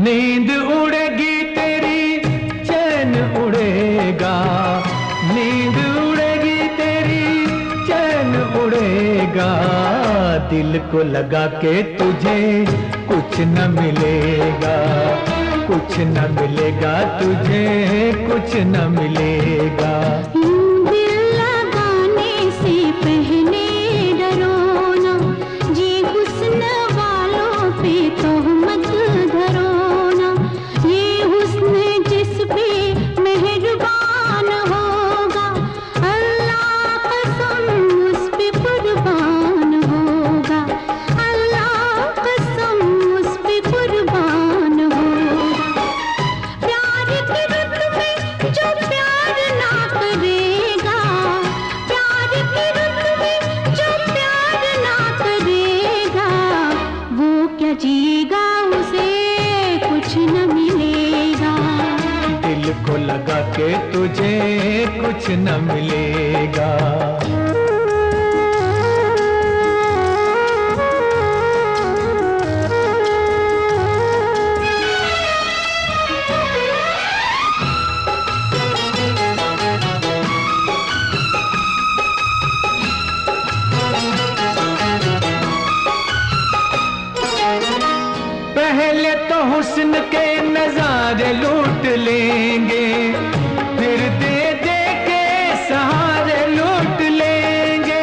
नींद उड़ेगी तेरी चैन उड़ेगा, नींद उड़ेगी तेरी चैन उड़ेगा। दिल को लगा के तुझे कुछ न मिलेगा, कुछ न मिलेगा तुझे, कुछ न मिलेगा। दिल लगाने से पहले डरो ना, ये हुस्न वालों पे तोहमत धरो ना। ये हुस्न जिस पे मेहरबान होगा, अल्लाह कसम उस पे कुर्बान होगा, अल्लाह कसम उस पे कुर्बान होगा। प्यार की रुत में जो प्यार ना करेगा, प्यार की रुत में जो प्यार ना करेगा, वो क्या जिएगा, उसे कुछ न मिलेगा। दिल को लगा के तुझे कुछ न मिलेगा। पहले तो हुस्न के नजारे लूट लेंगे, फिर दे दे के सहारे लूट लेंगे।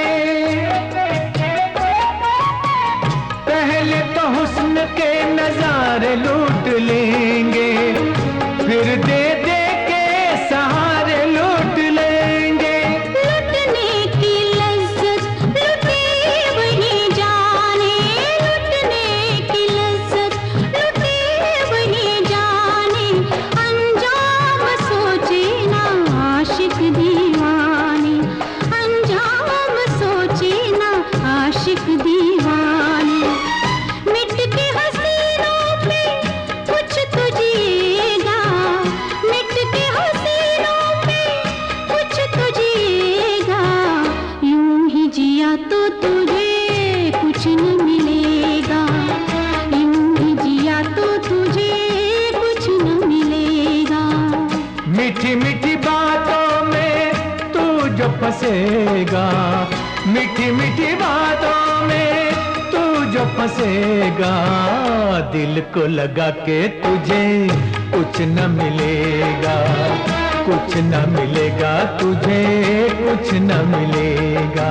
पहले तो हुस्न के नजारे लूट लेंगे, फिर दे दे के सहारे लूट लेंगे। लुटने की लज्जत लुटे वही जाने, लुटने की लज्जत लुटे वही जाने। अंजाम सोचे ना आशिक दीवाने, अंजाम सोचे ना आशिक दीवाने। मिट के हसीनों पे कुछ तो जिएगा, मिट के हसीनों पे कुछ तो जिएगा। यूं ही जिया तो तुझे कुछ न मिलेगा, यूं ही जिया तो तुझे कुछ न मिलेगा। मीठी मीठी बातों में तू जो फंसेगा, मीठी मीठी बातों में तू जो फंसेगा। दिल को लगा के तुझे कुछ न मिलेगा, कुछ न मिलेगा तुझे, कुछ न मिलेगा।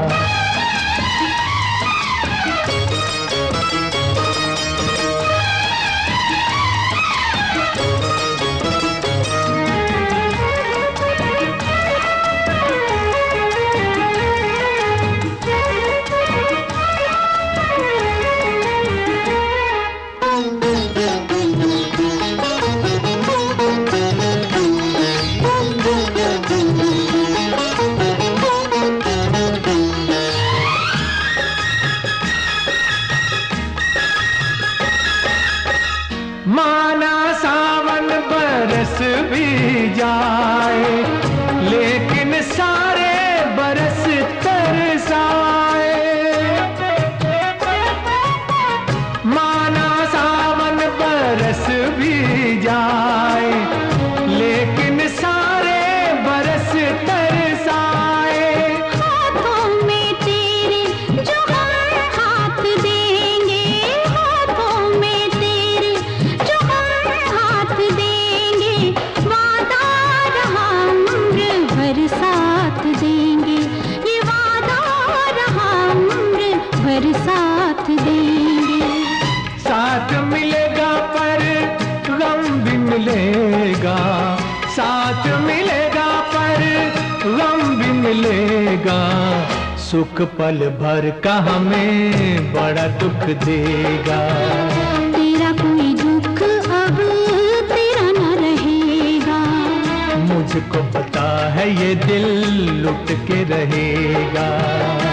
माना सावन बरस भी जाए, लेकिन सारे बरस तरसाए। माना सावन बरस भी जाए, लेकिन सारे बरस तरसाए। हाथों में तेरे जो हम हाथ देंगे, हाथों में तेरे जो हम हाथ देंगे। वादा रहा उम्र भर साथ देंगे, ये वादा रहा उम्र भर साथ देंगे। साथ मिलेगा पर गम भी मिलेगा, साथ मिलेगा पर गम भी मिलेगा। सुख पल भर का हमें बड़ा दुख देगा। तेरा कोई दुख अब तेरा न रहेगा, मुझको पता है ये दिल लुट के रहेगा।